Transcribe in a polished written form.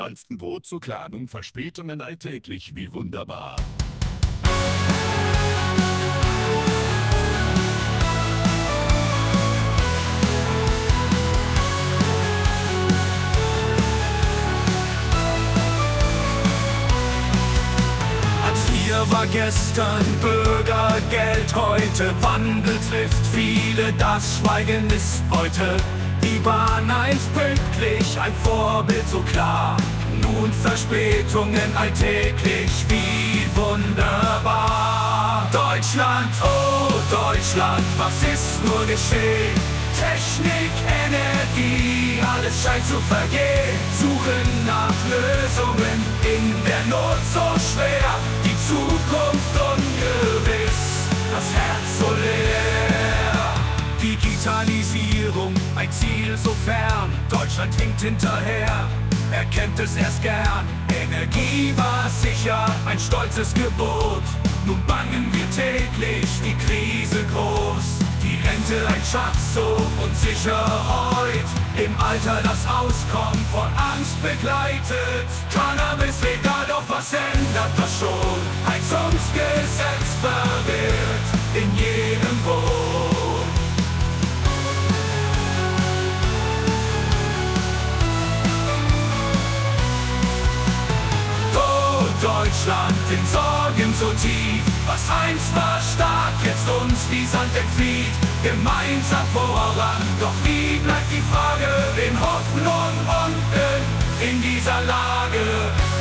Brot zu klagen, Verspätungen alltäglich, wie wunderbar. Hartz IV war gestern Bürgergeld, heute Wandel trifft viele, das Schweigen ist heute. Die Bahn einst pünktlich, ein Vorbild so klar. Nun Verspätungen alltäglich, wie wunderbar. Deutschland, oh Deutschland, was ist nur geschehen? Technik, Energie, alles scheint zu vergehen. Suchen nach Lösungen, in der Not so schwer. Die Zukunft ungewiss, das Herz so leer. Digitalisierung, ein Ziel so fern. Deutschland hinkt hinterher, erkennt es erst gern. Energie war sicher, ein stolzes Gebot. Nun bangen wir täglich, die Krise groß. Die Rente ein Schatz, so unsicher heut. Im Alter das Auskommen von Angst begleitet. Cannabis legal, doch was ändert das schon? Heizungsgesetz verwirrt in jedem Wohn. Deutschland in Sorgen so tief, was einst war stark, jetzt uns wie Sand entflieht. Gemeinsam voran, doch wie bleibt die Frage in Hoffnung unten in dieser Lage?